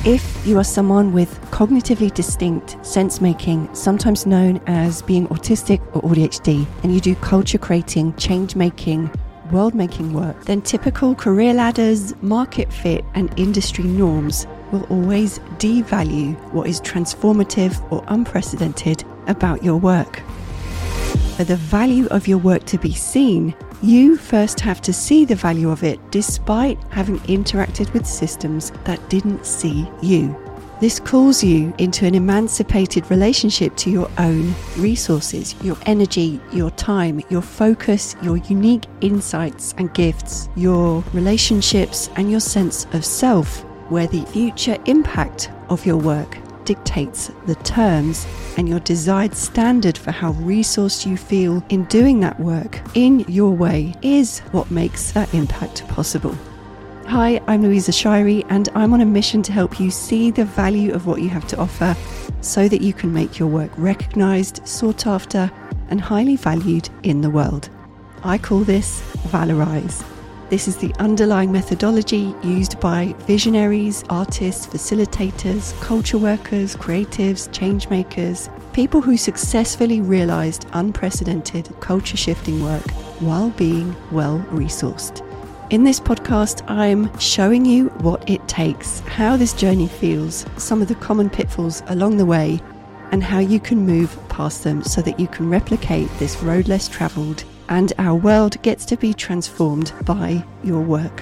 If you are someone with cognitively distinct sense making, sometimes known as being autistic or ADHD, and you do culture creating, change making, world making work, then typical career ladders, market fit, and industry norms will always devalue what is transformative or unprecedented about your work. For the value of your work to be seen, you first have to see the value of it despite having interacted with systems that didn't see you. This calls you into an emancipated relationship to your own resources, your energy, your time, your focus, your unique insights and gifts, your relationships, and your sense of self, where the future impact of your work dictates the terms and your desired standard for how resourced you feel in doing that work in your way is what makes that impact possible. Hi, I'm Louisa Shirey, and I'm on a mission to help you see the value of what you have to offer so that you can make your work recognised, sought after, and highly valued in the world. I call this Valorize. This is the underlying methodology used by visionaries, artists, facilitators, culture workers, creatives, change makers, people who successfully realized unprecedented culture shifting work while being well resourced. In this podcast, I'm showing you what it takes, how this journey feels, some of the common pitfalls along the way, and how you can move past them so that you can replicate this road less traveled and our world gets to be transformed by your work.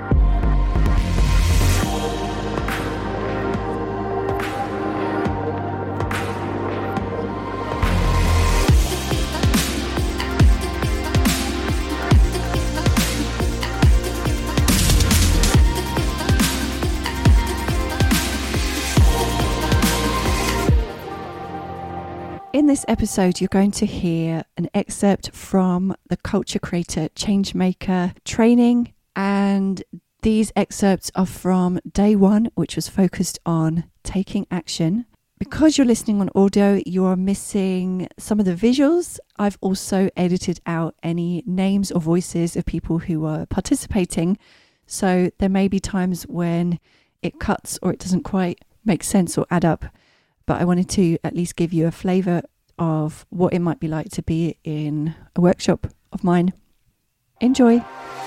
In this episode, you're going to hear an excerpt from the Culture Creator Changemaker training, and these excerpts are from day one, which was focused on taking action. Because you're listening on audio, you are missing some of the visuals. I've also edited out any names or voices of people who are participating, so there may be times when it cuts or it doesn't quite make sense or add up. But I wanted to at least give you a flavour of what it might be like to be in a workshop of mine. Enjoy.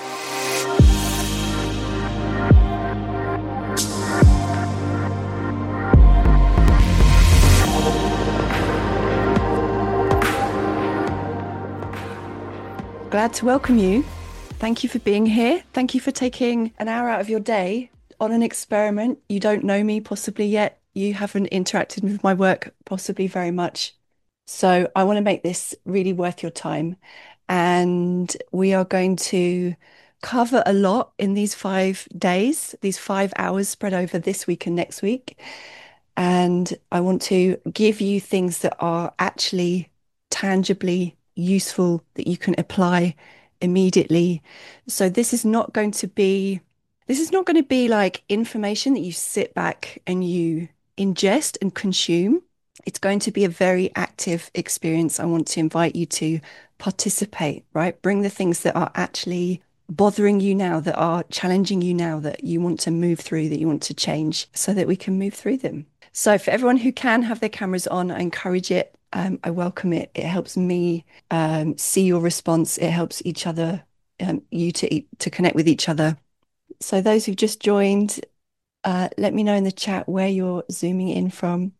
Glad to welcome you. Thank you for being here. Thank you for taking an hour out of your day on an experiment. You don't know me possibly yet. You haven't interacted with my work possibly very much. So I want to make this really worth your time. And we are going to cover a lot in these 5 days, these 5 hours spread over this week and next week. And I want to give you things that are actually tangibly useful that you can apply immediately. So this is not going to be like information that you sit back and you ingest and consume. It's going to be a very active experience. I want to invite you to participate, right? Bring the things that are actually bothering you now, that are challenging you now, that you want to move through, that you want to change, so that we can move through them. So for everyone who can have their cameras on, I encourage it. I welcome it. It helps me see your response. It helps each other, you to connect with each other. So those who've just joined, let me know in the chat where you're zooming in from.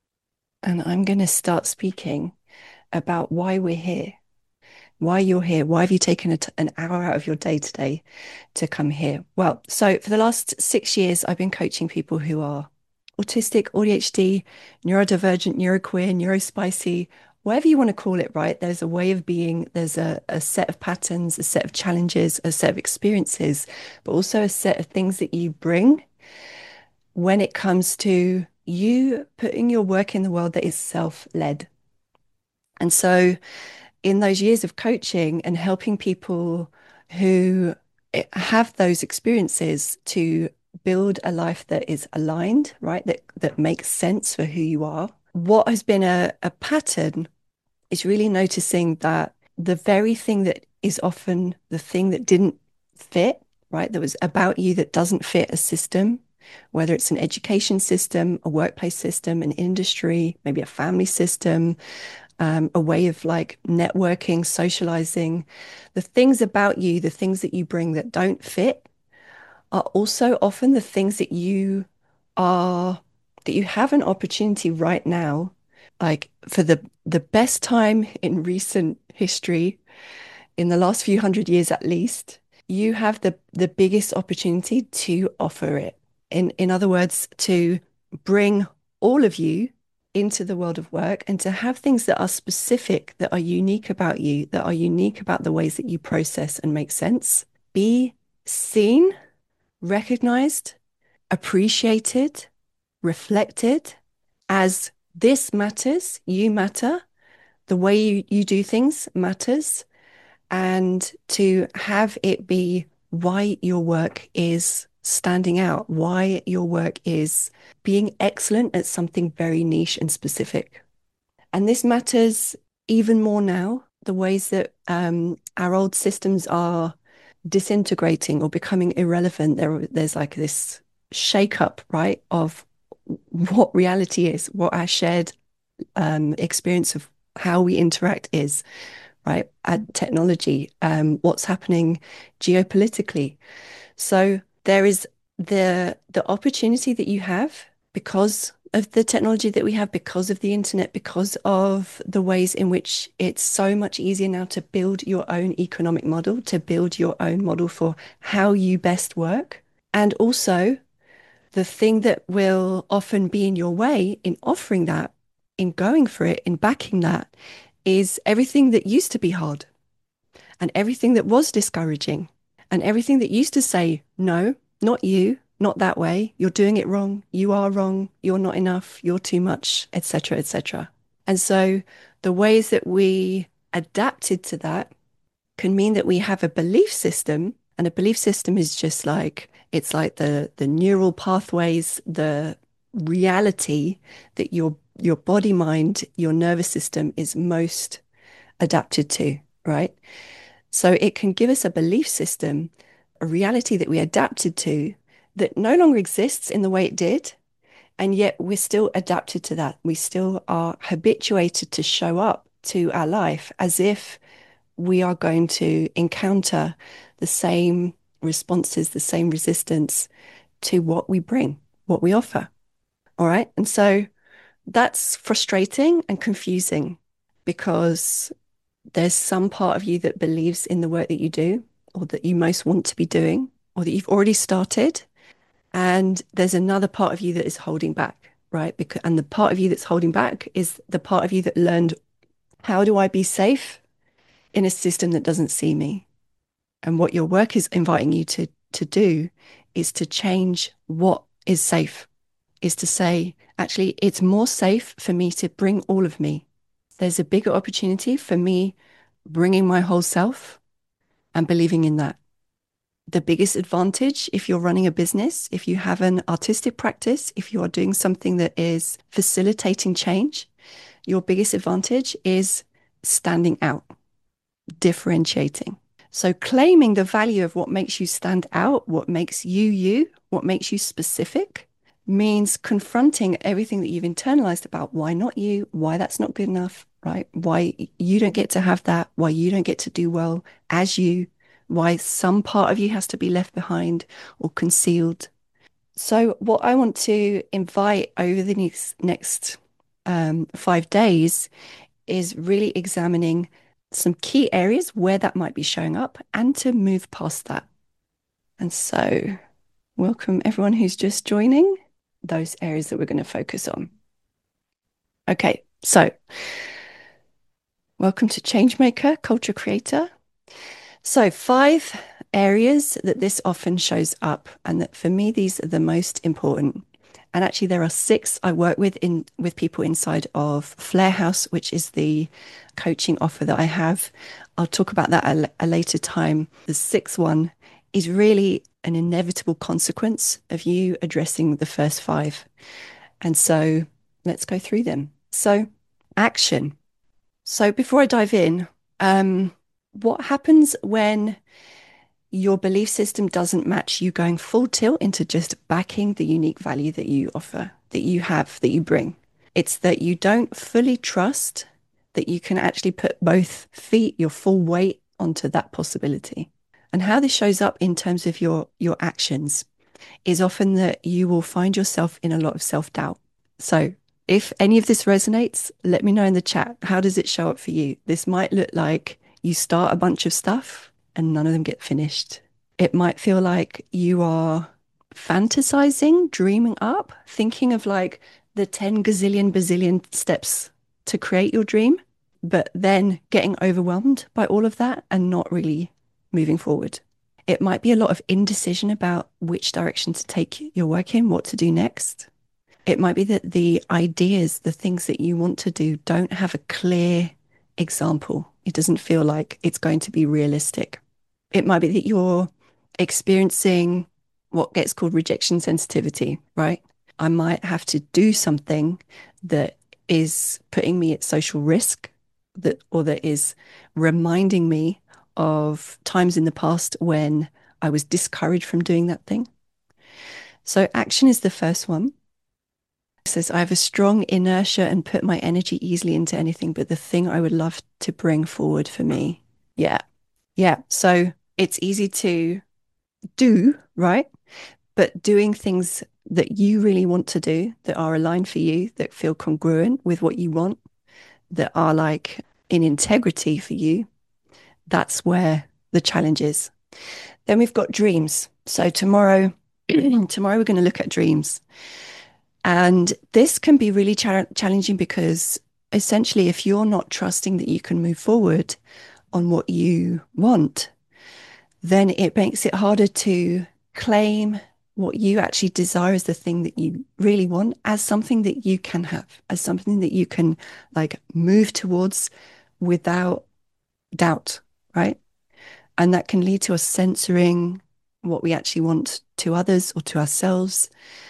And I'm going to start speaking about why we're here, why you're here. Why have you taken an hour out of your day today to come here? Well, so for the last 6 years, I've been coaching people who are autistic, ADHD, neurodivergent, neuroqueer, neurospicy, whatever you want to call it, right? There's a way of being, there's a set of patterns, a set of challenges, a set of experiences, but also a set of things that you bring when it comes to you putting your work in the world that is self-led. And so in those years of coaching and helping people who have those experiences to build a life that is aligned, right? That makes sense for who you are. What has been a pattern is really noticing that the very thing that is often the thing that didn't fit, right? That was about you that doesn't fit a system, whether it's an education system, a workplace system, an industry, maybe a family system, a way of like networking, socializing. The things about you, the things that you bring that don't fit are also often the things are that you have an opportunity right now, like for the best time in recent history, in the last few hundred years at least, you have the biggest opportunity to offer it. In other words, to bring all of you into the world of work and to have things that are specific, that are unique about you, that are unique about the ways that you process and make sense. Be seen, recognized, appreciated, reflected as this matters, you matter, the way you do things matters, and to have it be why your work is standing out, why your work is being excellent at something very niche and specific. And this matters even more now, the ways that our old systems are disintegrating or becoming irrelevant. There's like this shake-up, right, of what reality is, what our shared experience of how we interact is, right? And technology, what's happening geopolitically. So there is the opportunity that you have because of the technology that we have, because of the internet, because of the ways in which it's so much easier now to build your own economic model, to build your own model for how you best work. And also the thing that will often be in your way in offering that, in going for it, in backing that, is everything that used to be hard and everything that was discouraging and everything that used to say, no, not you, not that way, you're doing it wrong, you are wrong, you're not enough, you're too much, etc., etc. And so the ways that we adapted to that can mean that we have a belief system, and a belief system is just like it's like the neural pathways, the reality that your body, mind, your nervous system is most adapted to, right? So it can give us a belief system, a reality that we adapted to that no longer exists in the way it did. And yet we're still adapted to that. We still are habituated to show up to our life as if we are going to encounter the same responses, the same resistance to what we bring, what we offer. All right. And so that's frustrating and confusing because there's some part of you that believes in the work that you do or that you most want to be doing or that you've already started. And there's another part of you that is holding back, right? And the part of you that's holding back is the part of you that learned, how do I be safe in a system that doesn't see me? And what your work is inviting you to do is to change what is safe, is to say, actually, it's more safe for me to bring all of me. There's a bigger opportunity for me bringing my whole self and believing in that. The biggest advantage if you're running a business, if you have an artistic practice, if you are doing something that is facilitating change, your biggest advantage is standing out, differentiating. So claiming the value of what makes you stand out, what makes you you, what makes you specific, means confronting everything that you've internalized about why not you, why that's not good enough, right? Why you don't get to have that, why you don't get to do well as you, why some part of you has to be left behind or concealed. So what I want to invite over the next 5 days is really examining some key areas where that might be showing up and to move past that. And so, welcome everyone who's just joining, those areas that we're going to focus on. Okay, so welcome to Changemaker, Culture Creator. So, 5 areas that this often shows up, and that for me, these are the most important. And actually, there are 6 I work with people inside of Flare House, which is the coaching offer that I have. I'll talk about that at a later time. The 6th one is really an inevitable consequence of you addressing the first 5. And so let's go through them. So, action. So before I dive in, what happens when your belief system doesn't match you going full tilt into just backing the unique value that you offer, that you have, that you bring. It's that you don't fully trust that you can actually put both feet, your full weight onto that possibility. And how this shows up in terms of your actions is often that you will find yourself in a lot of self-doubt. So if any of this resonates, let me know in the chat. How does it show up for you? This might look like you start a bunch of stuff and none of them get finished. It might feel like you are fantasizing, dreaming up, thinking of like the 10 gazillion bazillion steps to create your dream, but then getting overwhelmed by all of that and not really moving forward. It might be a lot of indecision about which direction to take your work in, what to do next. It might be that the ideas, the things that you want to do, don't have a clear example. It doesn't feel like it's going to be realistic. It might be that you're experiencing what gets called rejection sensitivity, right? I might have to do something that is putting me at social risk, that is reminding me of times in the past when I was discouraged from doing that thing. So action is the first one. It says, I have a strong inertia and put my energy easily into anything, but the thing I would love to bring forward for me. Yeah. Yeah. So it's easy to do, right? But doing things that you really want to do, that are aligned for you, that feel congruent with what you want, that are like in integrity for you, that's where the challenge is. Then we've got dreams. So tomorrow, tomorrow we're going to look at dreams. And this can be really challenging because essentially, if you're not trusting that you can move forward on what you want, then it makes it harder to claim what you actually desire as the thing that you really want as something that you can have, as something that you can like move towards without doubt, right? And that can lead to us censoring what we actually want to others or to ourselves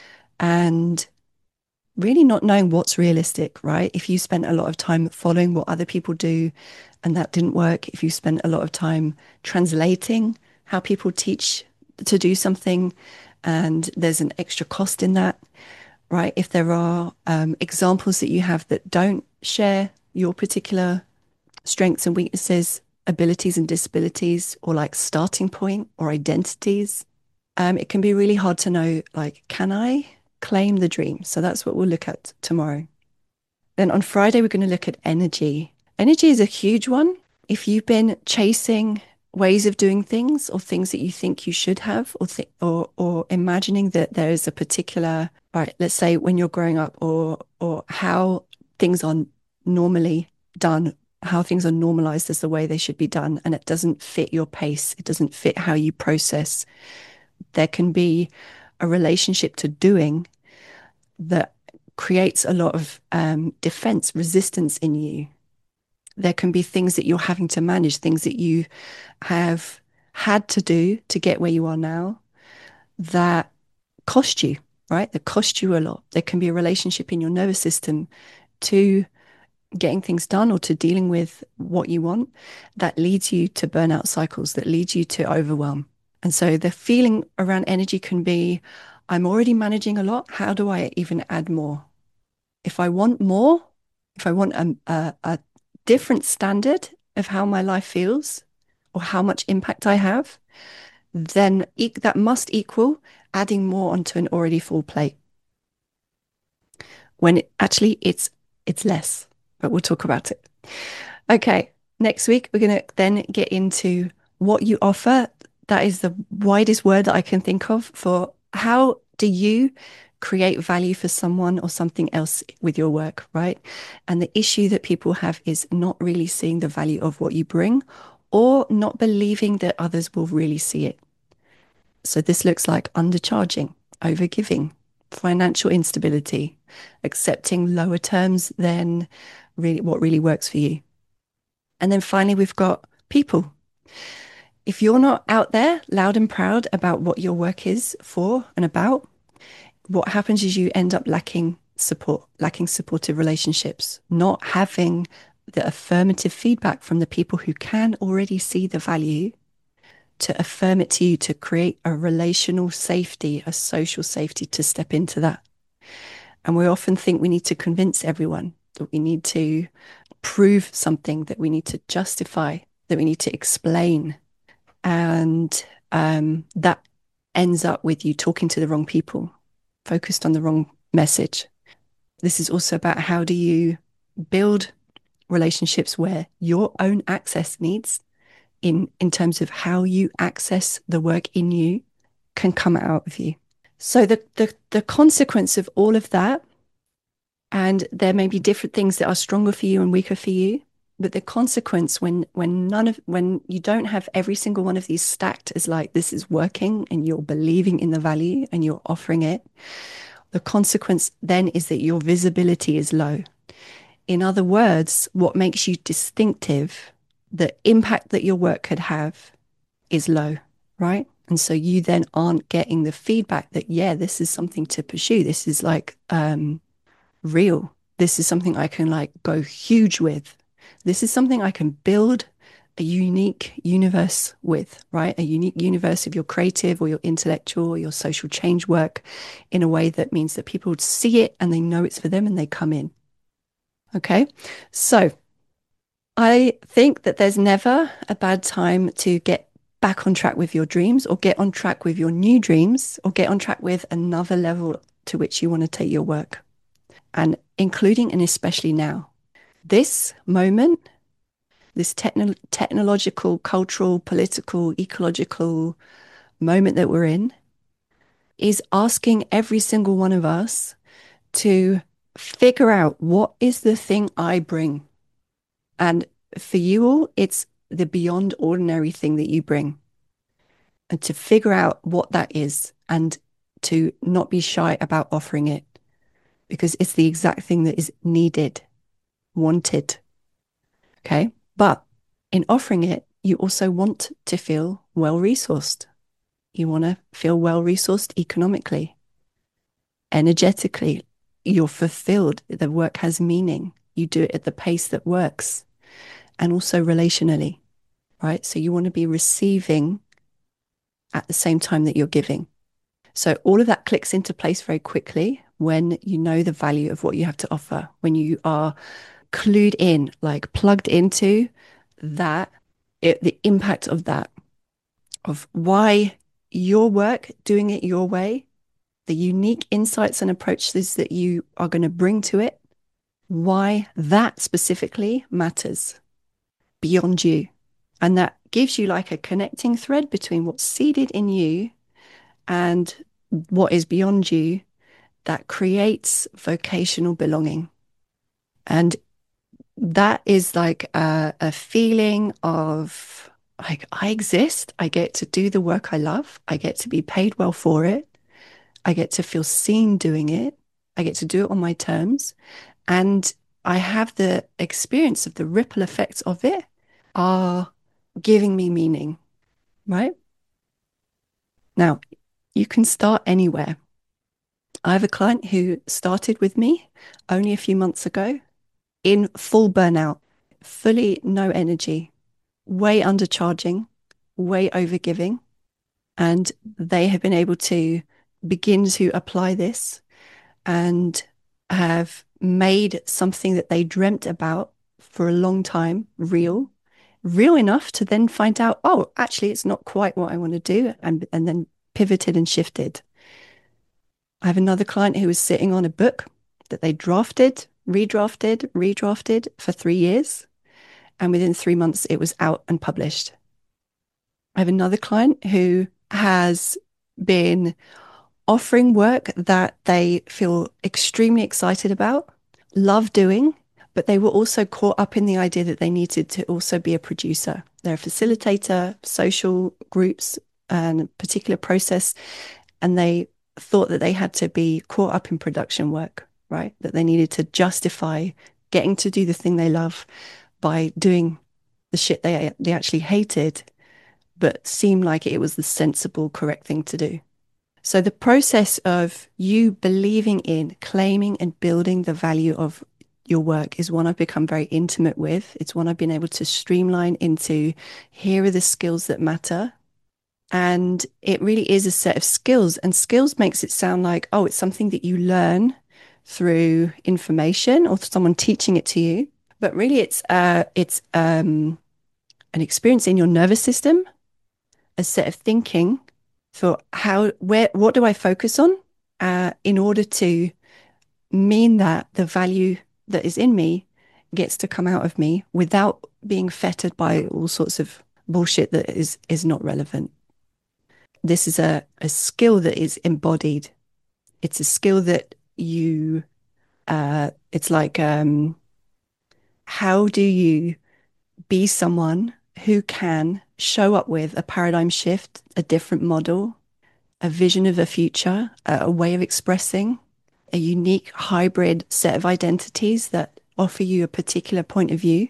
and really not knowing what's realistic, right? If you spent a lot of time following what other people do and that didn't work, if you spent a lot of time translating how people teach to do something and there's an extra cost in that, right? If there are examples that you have that don't share your particular strengths and weaknesses, abilities and disabilities, or like starting point or identities, it can be really hard to know, like, can I claim the dream? So that's what we'll look at tomorrow. Then on Friday, we're going to look at energy. Energy is a huge one. If you've been chasing ways of doing things or things that you think you should have, or imagining that there is a particular, right, let's say when you're growing up, or how things are normally done, how things are normalized as the way they should be done, and it doesn't fit your pace, it doesn't fit how you process. There can be a relationship to doing that creates a lot of defense, resistance in you. There can be things that you're having to manage, things that you have had to do to get where you are now that cost you, right? That cost you a lot. There can be a relationship in your nervous system to getting things done or to dealing with what you want that leads you to burnout cycles, that leads you to overwhelm. And so the feeling around energy can be, I'm already managing a lot. How do I even add more? If I want more, if I want a different standard of how my life feels or how much impact I have, then that must equal adding more onto an already full plate. When actually it's less, but we'll talk about it. Okay, next week we're going to then get into what you offer. That is the widest word that I can think of for how do you create value for someone or something else with your work, right? And the issue that people have is not really seeing the value of what you bring or not believing that others will really see it. So this looks like undercharging, overgiving, financial instability, accepting lower terms than really what really works for you. And then finally, we've got people. If you're not out there loud and proud about what your work is for and about, what happens is you end up lacking support, lacking supportive relationships, not having the affirmative feedback from the people who can already see the value to affirm it to you, to create a relational safety, a social safety to step into that. And we often think we need to convince everyone, that we need to prove something, that we need to justify, that we need to explain. And that ends up with you talking to the wrong people, focused on the wrong message. This is also about how do you build relationships where your own access needs in terms of how you access the work in you can come out of you. So the consequence of all of that, and there may be different things that are stronger for you and weaker for you, but the consequence when you don't have every single one of these stacked as like this is working and you're believing in the value and you're offering it, the consequence then is that your visibility is low. In other words, what makes you distinctive, the impact that your work could have is low, right? And so you then aren't getting the feedback that, yeah, this is something to pursue. This is like real. This is something I can like go huge with. This is something I can build a unique universe with, right? A unique universe of your creative or your intellectual or your social change work in a way that means that people would see it and they know it's for them and they come in. Okay. So I think that there's never a bad time to get back on track with your dreams or get on track with your new dreams or get on track with another level to which you want to take your work, and including and especially now. This moment, this technological, cultural, political, ecological moment that we're in is asking every single one of us to figure out what is the thing I bring. And for you all, it's the beyond ordinary thing that you bring. And to figure out what that is and to not be shy about offering it because it's the exact thing that is needed, wanted. Okay. But in offering it, you also want to feel well resourced. You want to feel well resourced economically, energetically. You're fulfilled. The work has meaning. You do it at the pace that works, and also relationally, right? So you want to be receiving at the same time that you're giving. So all of that clicks into place very quickly when you know the value of what you have to offer, when you are clued in, like plugged into that, the impact of that, of why your work, doing it your way, the unique insights and approaches that you are going to bring to it, why that specifically matters beyond you. And that gives you like a connecting thread between what's seeded in you and what is beyond you that creates vocational belonging. And that is like a feeling of like, I exist. I get to do the work I love. I get to be paid well for it. I get to feel seen doing it. I get to do it on my terms. And I have the experience of the ripple effects of it are giving me meaning, right? Now, you can start anywhere. I have a client who started with me only a few months ago in full burnout, fully no energy, way undercharging, way overgiving. And they have been able to begin to apply this and have made something that they dreamt about for a long time real enough to then find out, oh, actually, it's not quite what I want to do, and then pivoted and shifted. I have another client who was sitting on a book that they drafted, redrafted for 3 years. And within 3 months, it was out and published. I have another client who has been offering work that they feel extremely excited about, love doing, but they were also caught up in the idea that they needed to also be a producer. They're a facilitator, social groups, and a particular process, and they thought that they had to be caught up in production work, right? That they needed to justify getting to do the thing they love by doing the shit they actually hated, but seemed like it was the sensible, correct thing to do. So the process of you believing in, claiming and building the value of your work is one I've become very intimate with. It's one I've been able to streamline into here are the skills that matter. And it really is a set of skills. And skills makes it sound like, oh, it's something that you learn through information or someone teaching it to you. But really, it's an experience in your nervous system, a set of thinking for what do I focus on in order to mean that the value that is in me gets to come out of me without being fettered by all sorts of bullshit that is not relevant. This is a skill that is embodied. It's a skill that it's like, how do you be someone who can show up with a paradigm shift, a different model, a vision of a future, a way of expressing, a unique hybrid set of identities that offer you a particular point of view,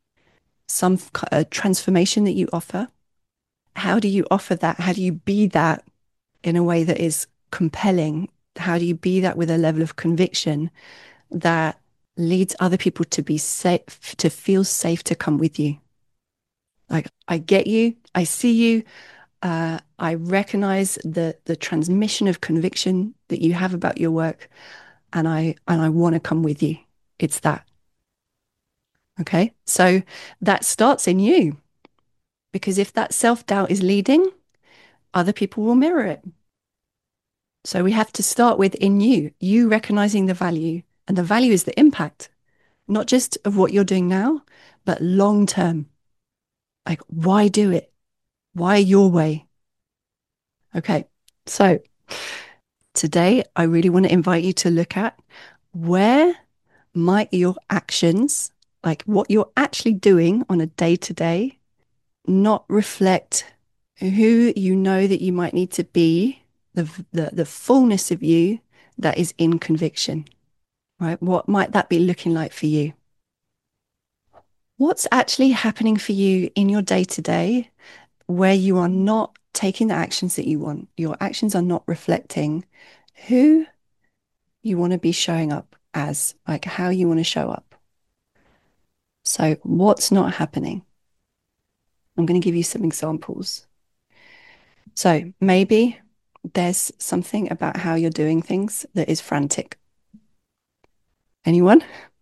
a transformation that you offer. How do you offer that? How do you be that in a way that is compelling? How do you be that with a level of conviction that leads other people to be safe, to feel safe to come with you? Like, I get you, I see you, I recognize the transmission of conviction that you have about your work, and I want to come with you. It's that. Okay. So that starts in you, because if that self-doubt is leading, other people will mirror it. So we have to start with in you recognizing the value, and the value is the impact, not just of what you're doing now, but long term. Like, why do it? Why your way? Okay. So today, I really want to invite you to look at where might your actions, like what you're actually doing on a day to day, not reflect who you know that you might need to be, the fullness of you that is in conviction, right? What might that be looking like for you? What's actually happening for you in your day to day where you are not taking the actions that you want? Your actions are not reflecting who you want to be showing up as, like how you want to show up. So, what's not happening? I'm going to give you some examples. So, maybe there's something about how you're doing things that is frantic. Anyone?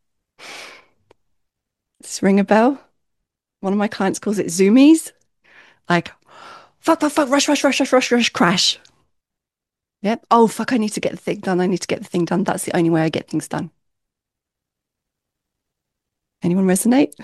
Does this ring a bell? One of my clients calls it zoomies. Like, fuck, fuck, fuck, rush, rush, rush, rush, rush, rush, crash. Yep. Oh, fuck, I need to get the thing done. I need to get the thing done. That's the only way I get things done. Anyone resonate?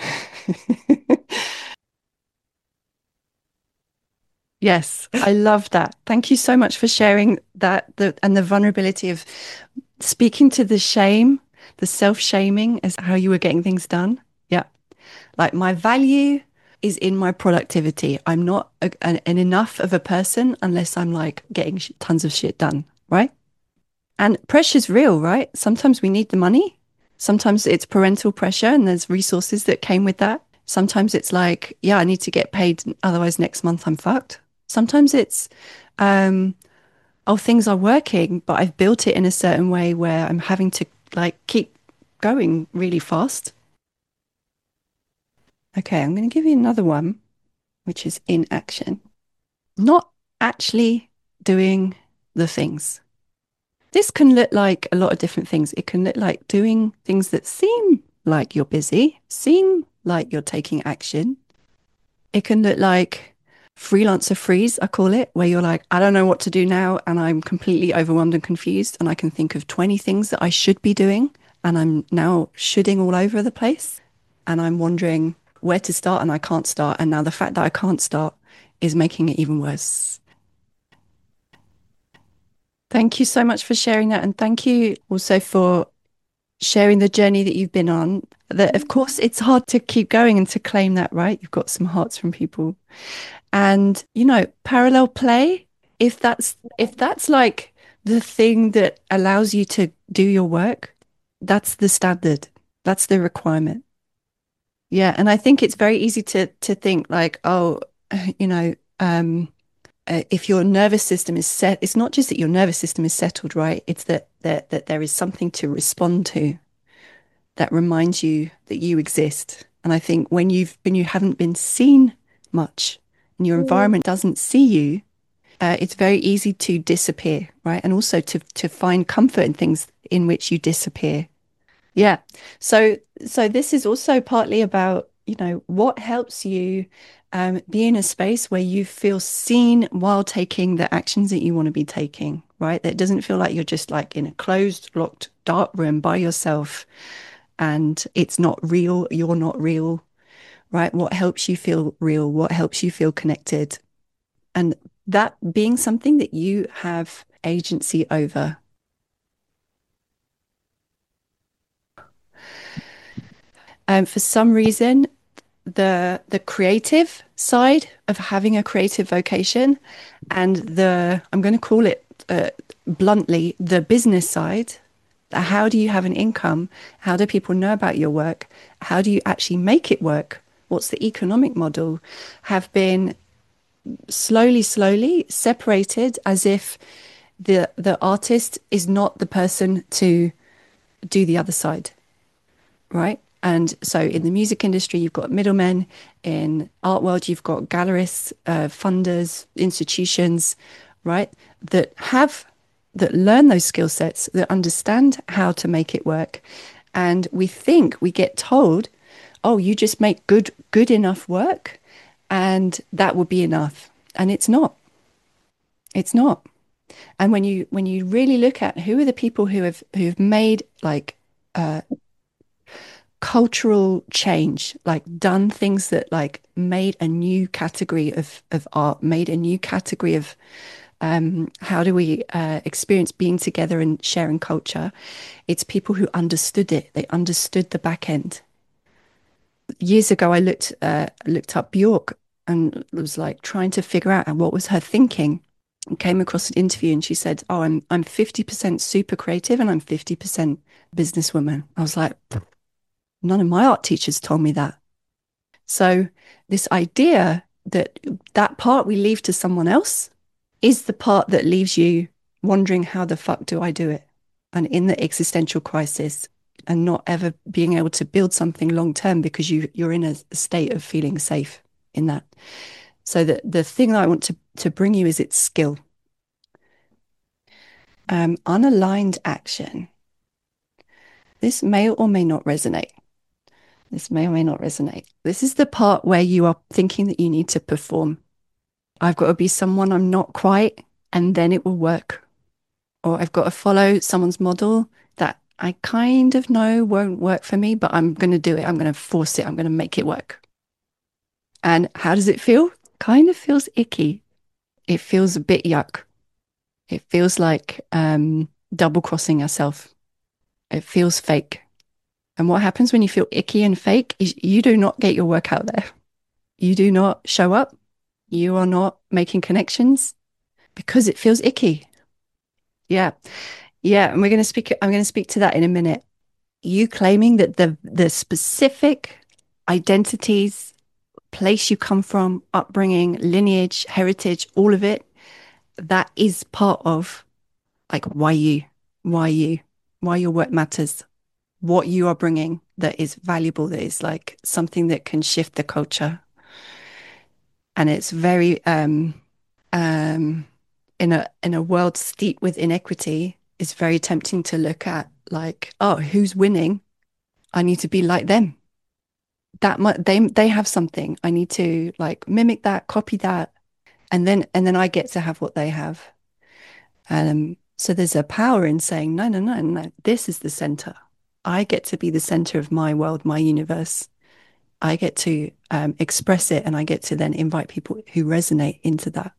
Yes, I love that. Thank you so much for sharing that and the vulnerability of speaking to the shame, the self-shaming as how you were getting things done. Yeah. Like, my value is in my productivity. I'm not an enough of a person unless I'm like getting tons of shit done, right? And pressure's real, right? Sometimes we need the money. Sometimes it's parental pressure and there's resources that came with that. Sometimes it's like, yeah, I need to get paid, otherwise next month I'm fucked. Sometimes it's, um, oh, things are working, but I've built it in a certain way where I'm having to like keep going really fast. Okay, I'm going to give you another one, which is inaction. Not actually doing the things. This can look like a lot of different things. It can look like doing things that seem like you're busy, seem like you're taking action. It can look like freelancer freeze, I call it, where you're like, I don't know what to do now, and I'm completely overwhelmed and confused, and I can think of 20 things that I should be doing, and I'm now shooting all over the place, and I'm wondering where to start, and I can't start. And now the fact that I can't start is making it even worse. Thank you so much for sharing that. And thank you also for sharing the journey that you've been on. That, of course, it's hard to keep going and to claim that, right? You've got some hearts from people. And, parallel play, if that's like the thing that allows you to do your work, that's the standard. That's the requirement. Yeah. And I think it's very easy to think like, oh, you know, um, if your nervous system is set, it's not just that your nervous system is settled, right? It's that there is something to respond to that reminds you that you exist. And I think when you haven't been seen much and your environment doesn't see you, It's very easy to disappear, right? And also to find comfort in things in which you disappear. Yeah. So this is also partly about, what helps you be in a space where you feel seen while taking the actions that you want to be taking, right? That doesn't feel like you're just like in a closed, locked, dark room by yourself and it's not real, you're not real, right? What helps you feel real? What helps you feel connected? And that being something that you have agency over. For some reason, the creative side of having a creative vocation and I'm going to call it bluntly, the business side. How do you have an income? How do people know about your work? How do you actually make it work? What's the economic model? Have been slowly separated as if the artist is not the person to do the other side, right? And so in the music industry, you've got middlemen. In art world, you've got gallerists, funders, institutions, right? That have that learn those skill sets, that understand how to make it work. And we get told, oh, you just make good enough work, and that will be enough. And it's not. It's not. And when you really look at who are the people who've made like cultural change, like done things that like made a new category of art, made a new category of how do we experience being together and sharing culture? It's people who understood it. They understood the back end. Years ago, I looked up Bjork and was like trying to figure out what was her thinking. And came across an interview and she said, "Oh, I'm 50% super creative and I'm 50% businesswoman." I was like, none of my art teachers told me that. So this idea that that part we leave to someone else is the part that leaves you wondering how the fuck do I do it? And in the existential crisis and not ever being able to build something long term because you're in a state of feeling safe in that. So the thing that I want to bring you is its skill. Unaligned action. This may or may not resonate. This may or may not resonate. This is the part where you are thinking that you need to perform. I've got to be someone I'm not quite, and then it will work. Or I've got to follow someone's model that I kind of know won't work for me, but I'm going to do it. I'm going to force it. I'm going to make it work. And how does it feel? Kind of feels icky. It feels a bit yuck. It feels like double crossing yourself. It feels fake. And what happens when you feel icky and fake is you do not get your work out there. You do not show up. You are not making connections because it feels icky. Yeah. Yeah. And I'm going to speak to that in a minute. You claiming that the specific identities, place you come from, upbringing, lineage, heritage, all of it, that is part of like why you, why your work matters, what you are bringing that is valuable, that is like something that can shift the culture. And it's very um in a world steeped with inequity, it's very tempting to look at like, oh, who's winning? I need to be like them. That much they have something. I need to like mimic that, copy that, and then I get to have what they have. So there's a power in saying, no, no, no, no, this is the center. I get to be the center of my world, my universe. I get to express it and I get to then invite people who resonate into that.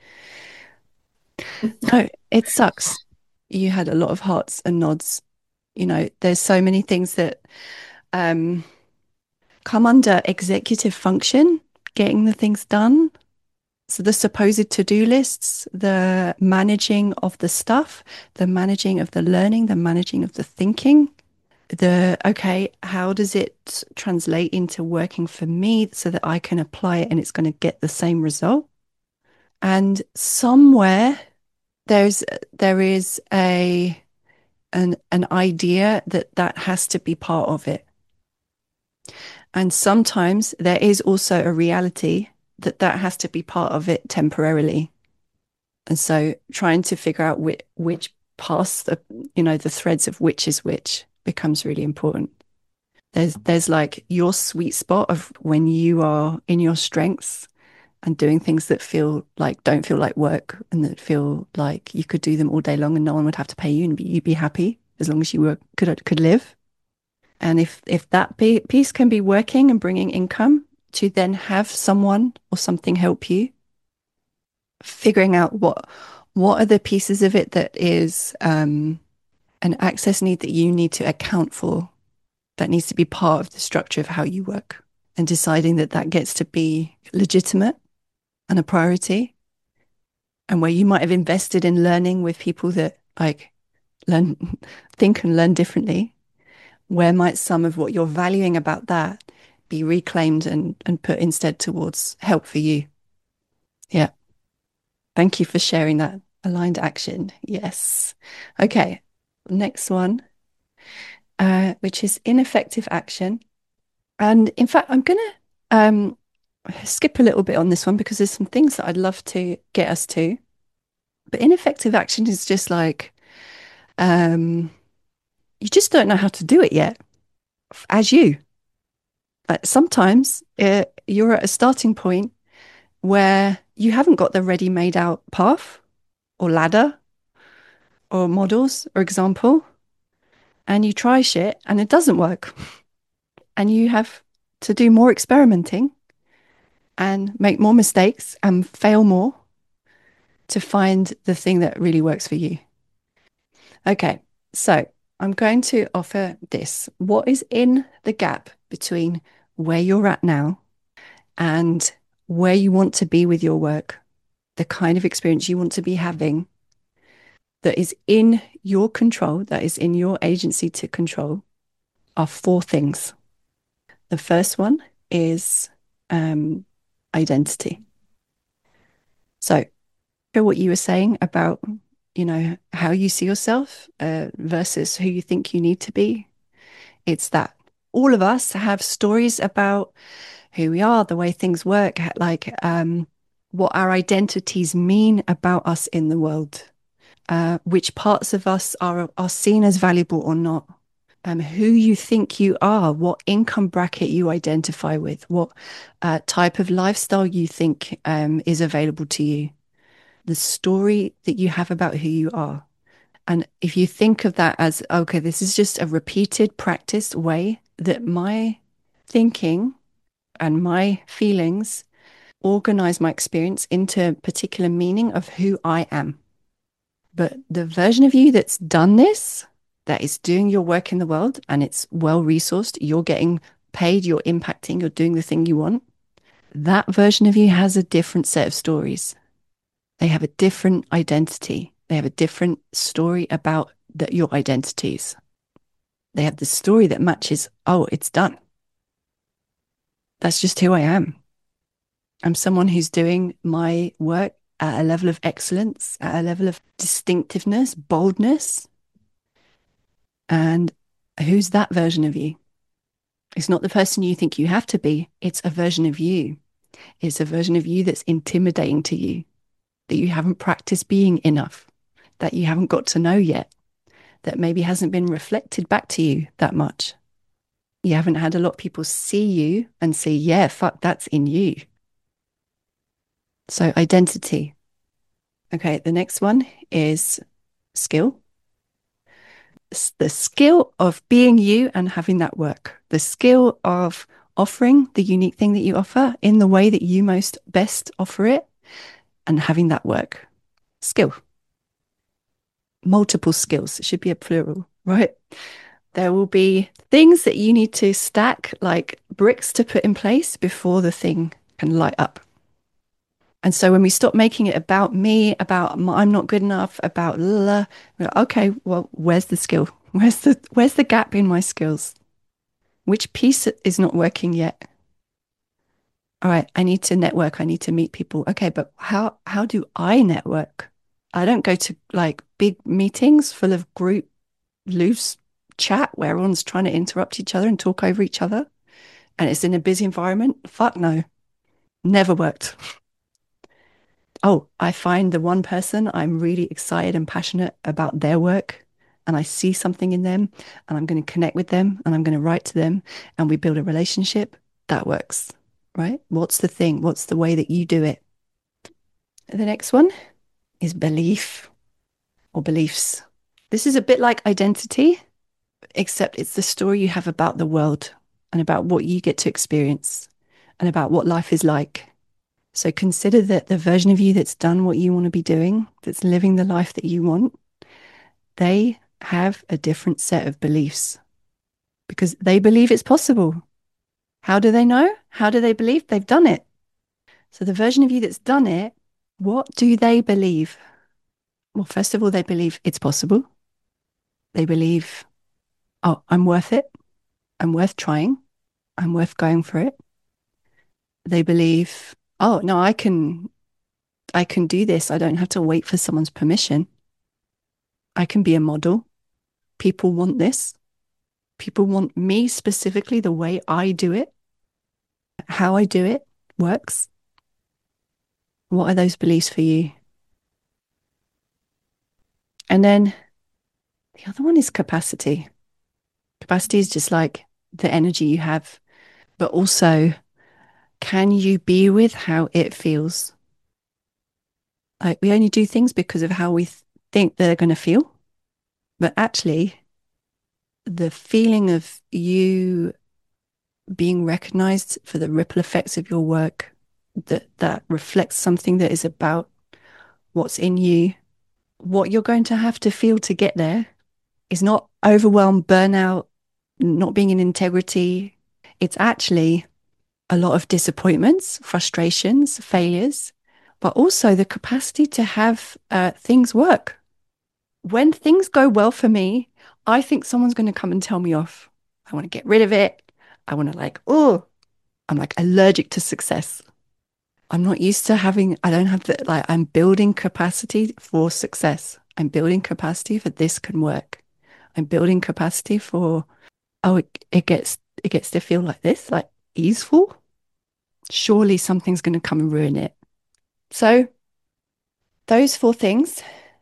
No, it sucks. You had a lot of hearts and nods. There's so many things that um, come under executive function, getting the things done. So the supposed to-do lists, the managing of the stuff, the managing of the learning, the managing of the thinking, okay, how does it translate into working for me so that I can apply it and it's going to get the same result? And somewhere there is an idea that that has to be part of it. And sometimes there is also a reality that that has to be part of it temporarily. And so trying to figure out which paths the threads of which is which becomes really important. There's like your sweet spot of when you are in your strengths and doing things that feel like don't feel like work and that feel like you could do them all day long and no one would have to pay you and you'd be happy as long as you were could live. And if that piece can be working and bringing income to then have someone or something help you, figuring out what are the pieces of it that is an access need that you need to account for, that needs to be part of the structure of how you work, and deciding that that gets to be legitimate and a priority, and where you might have invested in learning with people that like learn think and learn differently, where might some of what you're valuing about that be reclaimed and put instead towards help for you? Yeah. Thank you for sharing that aligned action. Yes. Okay. Next one, which is ineffective action. And in fact, I'm going to skip a little bit on this one because there's some things that I'd love to get us to. But ineffective action is just like, you just don't know how to do it yet, as you. Sometimes you're at a starting point where you haven't got the ready made out path or ladder or models or example, and you try shit and it doesn't work. And you have to do more experimenting and make more mistakes and fail more to find the thing that really works for you. Okay, so I'm going to offer this. What is in the gap between where you're at now and where you want to be with your work, the kind of experience you want to be having that is in your control, that is in your agency to control, are four things. The first one is identity. So, for what you were saying about, how you see yourself versus who you think you need to be, it's that all of us have stories about who we are, the way things work, like what our identities mean about us in the world, which parts of us are seen as valuable or not, who you think you are, what income bracket you identify with, what type of lifestyle you think is available to you, the story that you have about who you are. And if you think of that as, okay, this is just a repeated, practiced way that my thinking and my feelings organize my experience into a particular meaning of who I am. But the version of you that's done this, that is doing your work in the world and it's well resourced, you're getting paid, you're impacting, you're doing the thing you want, that version of you has a different set of stories. They have a different identity. They have a different story about your identities. They have the story that matches, oh, it's done. That's just who I am. I'm someone who's doing my work at a level of excellence, at a level of distinctiveness, boldness. And who's that version of you? It's not the person you think you have to be. It's a version of you. It's a version of you that's intimidating to you, that you haven't practiced being enough, that you haven't got to know yet, that maybe hasn't been reflected back to you that much. You haven't had a lot of people see you and say, yeah, fuck, that's in you. So identity. Okay, the next one is skill. The skill of being you and having that work. The skill of offering the unique thing that you offer in the way that you most best offer it and having that work. Skill. Multiple skills. It should be a plural, right? There will be things that you need to stack like bricks to put in place before the thing can light up. And so when we stop making it about me, about I'm not good enough, about we're like, okay, well, where's the skill? Where's the gap in my skills? Which piece is not working yet? All right, I need to network. I need to meet people. Okay, but how do I network? I don't go to like big meetings full of group loose chat where everyone's trying to interrupt each other and talk over each other and it's in a busy environment. Fuck no. Never worked. oh, I find the one person I'm really excited and passionate about their work, and I see something in them, and I'm going to connect with them, and I'm going to write to them, and we build a relationship. That works, right? What's the thing? What's the way that you do it? The next one is belief or beliefs. This is a bit like identity, except it's the story you have about the world and about what you get to experience and about what life is like. So consider that the version of you that's done what you want to be doing, that's living the life that you want, they have a different set of beliefs because they believe it's possible. How do they know? How do they believe? They've done it. So the version of you that's done it, what do they believe? Well, first of all, they believe it's possible. They believe, oh, I'm worth it. I'm worth trying. I'm worth going for it. They believe, oh, no, I can do this. I don't have to wait for someone's permission. I can be a model. People want this. People want me specifically, the way I do it, how I do it works. What are those beliefs for you? And then the other one is capacity. Capacity is just like the energy you have, but also can you be with how it feels? Like we only do things because of how we think they're going to feel, but actually, the feeling of you being recognized for the ripple effects of your work that reflects something that is about what's in you, what you're going to have to feel to get there is not overwhelm, burnout, not being in integrity. It's actually a lot of disappointments, frustrations, failures, but also the capacity to have things work. When things go well for me, I think someone's going to come and tell me off. I want to get rid of it. I want to like, oh, I'm like allergic to success. I'm not used to having, I don't have the, like, I'm building capacity for success. I'm building capacity for this can work. I'm building capacity for, oh, it gets to feel like this, like easeful. Surely something's going to come and ruin it. So those four things,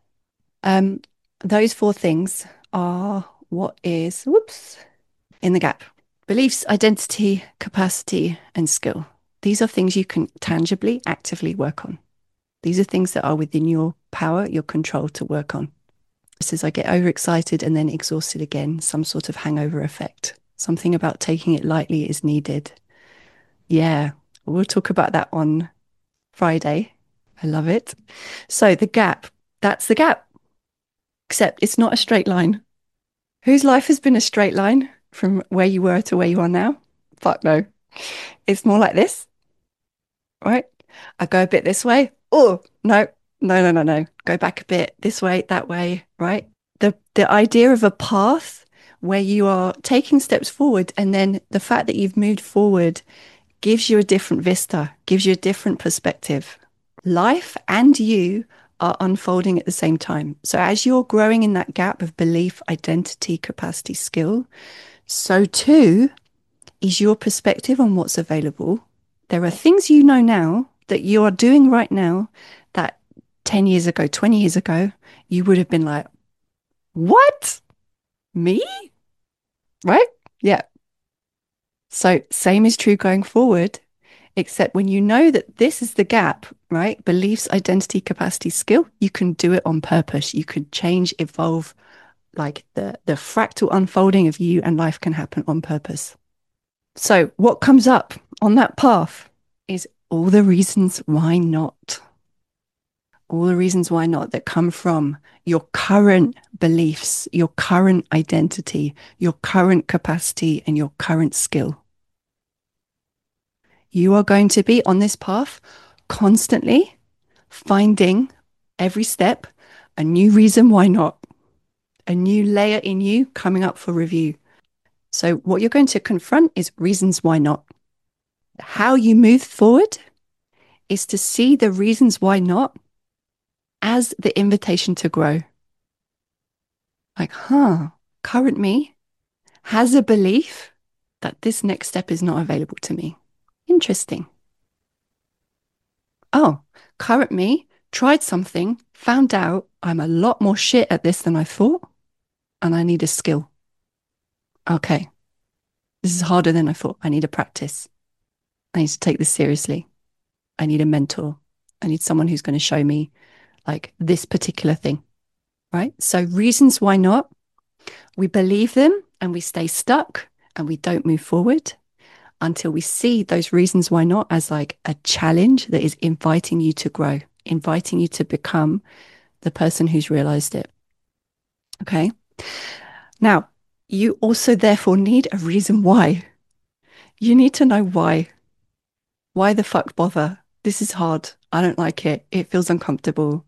um, those four things are what is, whoops, in the gap. Beliefs, identity, capacity, and skill. These are things you can tangibly, actively work on. These are things that are within your power, your control to work on. Just as I get overexcited and then exhausted again, some sort of hangover effect. Something about taking it lightly is needed. Yeah, we'll talk about that on Friday. I love it. So the gap, that's the gap, except it's not a straight line. Whose life has been a straight line from where you were to where you are now? Fuck no. It's more like this, right? I go a bit this way. Oh, no, no, no, no, no. Go back a bit this way, that way, right? The idea of a path where you are taking steps forward and then the fact that you've moved forward gives you a different vista, gives you a different perspective. Life and you are unfolding at the same time. So as you're growing in that gap of belief, identity, capacity, skill, so too is your perspective on what's available. There are things you know now that you are doing right now that 10 years ago, 20 years ago, you would have been like, what? Me? Right? Yeah. So same is true going forward, except when you know that this is the gap, right? Beliefs, identity, capacity, skill, you can do it on purpose. You could change, evolve, like the fractal unfolding of you and life can happen on purpose. So what comes up on that path is all the reasons why not. All the reasons why not that come from your current beliefs, your current identity, your current capacity, and your current skill. You are going to be on this path constantly finding every step a new reason why not, a new layer in you coming up for review. So, what you're going to confront is reasons why not. How you move forward is to see the reasons why not as the invitation to grow. Like, current me has a belief that this next step is not available to me. Interesting. Oh, current me tried something, found out I'm a lot more shit at this than I thought, and I need a skill. Okay, this is harder than I thought. I need a practice. I need to take this seriously. I need a mentor. I need someone who's going to show me like this particular thing, right? So, reasons why not, we believe them and we stay stuck and we don't move forward until we see those reasons why not as like a challenge that is inviting you to grow, inviting you to become the person who's realized it. Okay. Now, you also therefore need a reason why. You need to know why. Why the fuck bother? This is hard. I don't like it. It feels uncomfortable.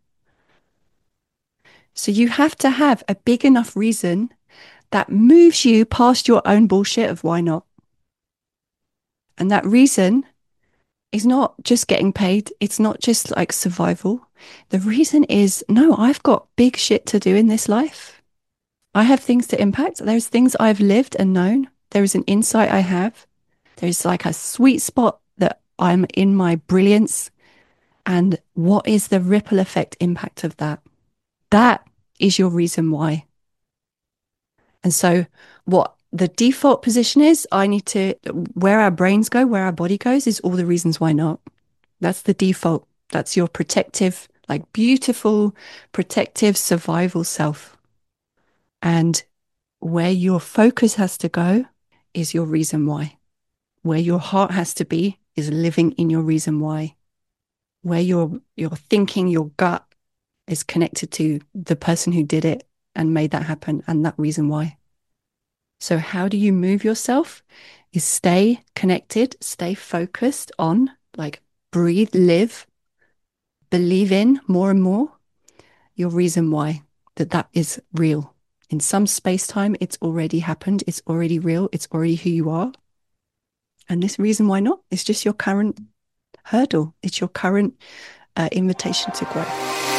So you have to have a big enough reason that moves you past your own bullshit of why not. And that reason is not just getting paid. It's not just like survival. The reason is no, I've got big shit to do in this life. I have things to impact. There's things I've lived and known. There is an insight I have. There's like a sweet spot that I'm in my brilliance. And what is the ripple effect impact of that? That is your reason why. And so, what the default position is, I need to, where our brains go, where our body goes, is all the reasons why not. That's the default. That's your protective, like beautiful, protective survival self. And where your focus has to go is your reason why. Where your heart has to be is living in your reason why. Where your thinking, your gut is connected to the person who did it and made that happen and that reason why. So how do you move yourself? Is stay connected, stay focused on, like breathe, live, believe in more and more your reason why, that is real. In some space time, it's already happened. It's already real. It's already who you are. And this reason why not? It's just your current hurdle. It's your current invitation to grow.